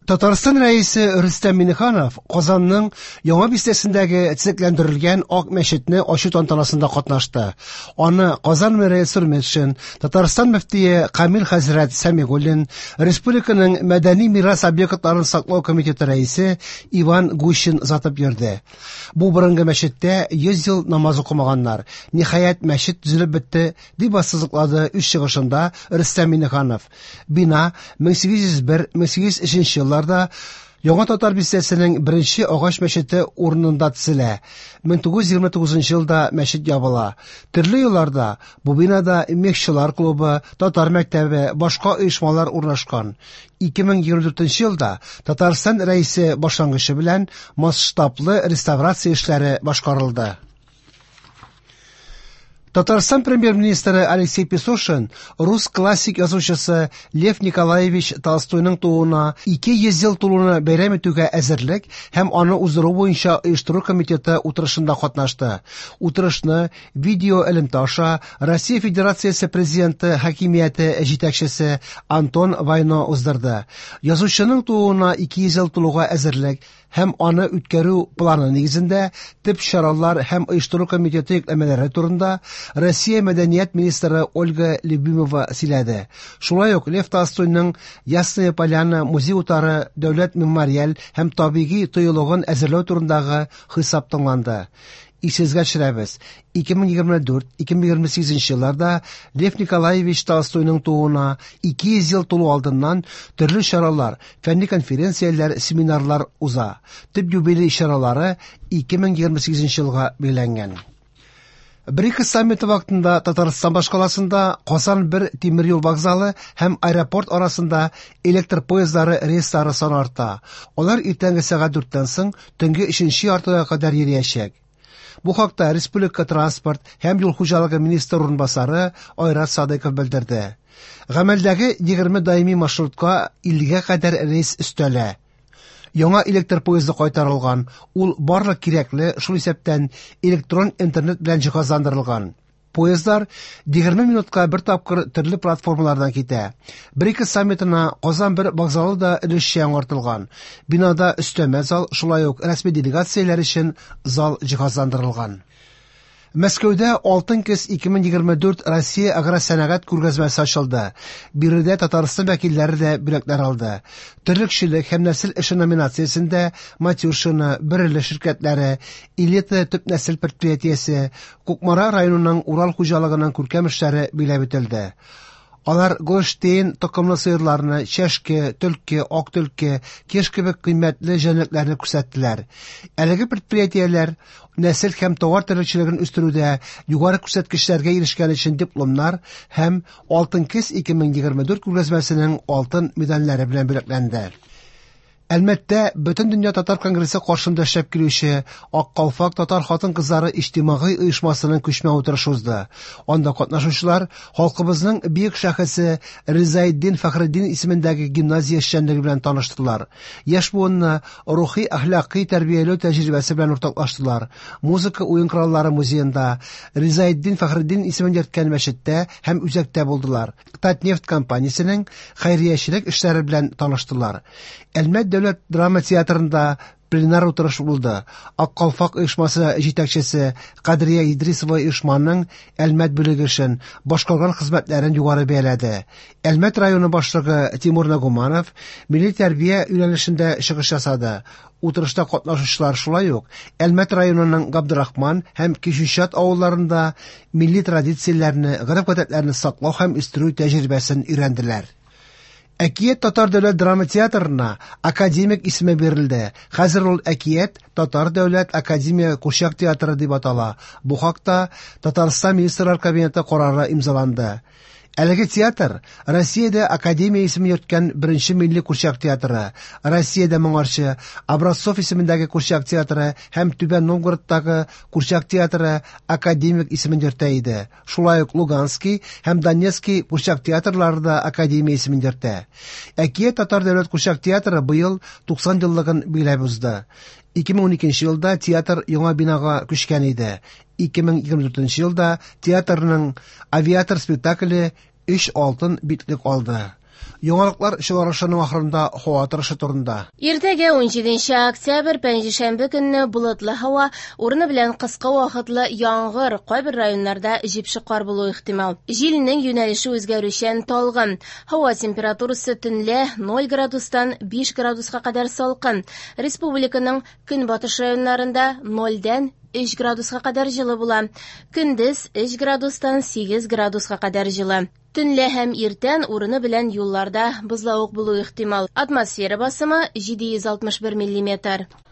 Татарстан рәисе Рөстәм Миңнеханов Казанның Яңа бистәсендәге төзекләндерелгән Ак мәчетне ачу тантанасында катнашты. Аны Казан мэры Сөрмәтшин, Татарстан мөфтие Камил хәзрәт Сәмигуллин, республиканың мәдәни мирас объектларын саклау комитеты рәисе Иван Гущин затып йөрде. Бу борынгы мәчеттә 100 ел намаз укымаганнар. Ниһаять мәчет төзелеп бетте, дип ассызыклады үз чыгышында Рөстәм Миңнеханов. Бина 1801-1803 елларда Яңа Татар бистәсенең беренче агач мәчете урынында төзелә. 1929 елда мәчет ябыла. Төрле елларда бу бинада мехчылар клубы, татар мәктәбе, башка оешмалар урнашкан. 2024 елда Татарстан рәисе башлангычы белән масштаблы реставрация эшләре башкарылды. Татарстан премьер-министры Алексей Песошин рус классик язучысы Лев Николаевич Толстойның тууына 200 ел тулуына бәйрәм итүгә әзерлек һәм аны уздыру буенча оештыру комитеты утырышында катнашты. Утырышны видео элемташа Россия Федерациясе президенты хакимияте җитәкчесе Антон Вайно уздырды. Язучының тууына 200 ел тулуга әзерлек һәм аны үткәрү планы нигезендә төп чаралар һәм оештыру комитеты йөкләмәләре турында Россия мәдәният министры Ольга Любимова сөйләде. Шулай ук Лев Толстойның Ясная Поляна музей утары дәүләт мемориаль һәм табигый тыюлыгын әзерләү турындагы хисап тыңланды. Исезгә төшерәбез. 2024-2028 елларда Лев Николаевич Толстойның тууына 200 ел тулу алдыннан төрле чаралар, фәнни конференцияләр, семинарлар уза. Төп юбилей чаралары 2028 елга билгеләнгән. БРИКС саммиты вакытында Татарстан башкаласында Казан бер тимер юл вокзалы һәм аэропорт арасында электр поездлары рейслары саны арта. Алар иртәнге сәгать 4-тән соң төнге 3-нче яртыга кадәр йөриячәк. Бу хакта Республика транспорт һәм юл хуҗалыгы министры урынбасары Айрат Садыйков белдерде. Гамәлдәге 20 даими маршрутка 50-гә кадәр рейс өстәлә. Яңа электр поезды кайтарылган. Ул барлык кирәкле, шул исәптән электрон интернет белән җиһазландырылган. Поездлар 20 минутка бер тапкыр төрле платформалардан китә. БРИКС саммитына Казан бер вокзалы да өлешчә яңартылган. Бинада өстәмә зал, шулай ук рәсми делегацияләр өчен зал җиһазландырылган. Мәскәүдә Алтын көз 2024 Россия агросәнәгать күргәзмәсе ачылды. Биредә Татарстан вәкилләре дә бүләкләр алды. Терлекчелек һәм нәсел эше номинациясендә Матюшина, Берле ширкәтләре, Элита төп нәсел предприятиесе, Кукмара районының Урал хуҗалыгының күркәм эшләре биләп ителде. Алар Голштейн токымлы сыерларны, чәшке, төлке, ак төлке, кеш кебек кыйммәтле җәнлекләрне күрсәттеләр. Әлеге предприятиеләр нәсел һәм товар терлекчелеген үстерүдә югары күрсәткечләргә ирешкән өчен дипломнар һәм Алтын көз 2024 күргәзмәсенең алтын медальләре белән бүләкләнде. Әлмәттә Бөтен дөнья татар конгрессы каршында эшләп килүче Ак калфак татар хатын-кызлары иҗтимагый оешмасының күчмә утырышы узды. Анда катнашучылар халкыбызның бөек шәхесе Ризаэддин Фәхретдин исемендәге гимназия эшчәнлеге белән таныштылар. Яшь буынны рухи әхлакый тәрбияләү тәҗрибәсе белән уртаклаштылар. Музыка уен кораллары музеенда, Ризаэддин Фәхретдин исемен йөрткән мәчеттә һәм үзәктә булдылар. Татнефть компаниясенең хәйриячелек эшләре белән таныштылар. Әлмәт дәүләт драма театрында пленар утырыш булды. Ак калфак оешмасы җитәкчесе Кадрия Идрисова оешманың Әлмәт бүлеге өчен башкарган хезмәтләрен югары бәяләде. Әлмәт районы башлыгы Тимур Нагуманов милли тәрбия юнәлешендә чыгыш ясады. Утырышта катнашучылар шулай ук Әлмәт районының Габдрахман һәм Кишүчат авылларында милли традицияләрне, гадәт-гадәтләрне саклау һәм үстерү тәҗрибәсен өйрәнделәр. Әкият Татар дәүләт драма театрына академик исеме бирелде. Хәзер ул Әкият Татар дәүләт академия курчак театры дип атала. Бу хакта Татарстан министрлар кабинеты карары имзаланды. Әлеге театр Россиядә академия исеме йөрткән беренче милли курчак театры. Россиядә моңарчы Образцов исемендәге курчак театры һәм Түбән Новгородтагы курчак театры академик исемен йөртә иде. Шулай ук Луганский һәм Донецкий курчак театрлары да академия исемен йөртә. Әкият Татар дәүләт курчак театры быел 90 еллыгын биләп узды. 2012 елда театр яңа бинага күчкән иде. 2024 елда театрның авиатор спектакле 3 алтын битлек алды. Яңалыклар чыгарышының ахырында һава торышы турында. Иртәгә 17 октябрь пәнҗешәмбе көнне болытлы һава, урыны белән кыска вакытлы яңгыр, кайбер районнарда җепше кар булу ихтимал. Җилнең юнәлеше үзгәрүчән талгын. Һава температурасы төнлә 0 градустан 5 градуска кадәр салкын. Республиканың көнбатыш районнарында 0-дан 3 градуска кадәр җылы була. Көндез 3 градустан 8 градуска кадәр җылы. Төнлә һәм иртән урыны белән юлларда бозлавык булу ихтимал. Атмосфера басымы 761 мм.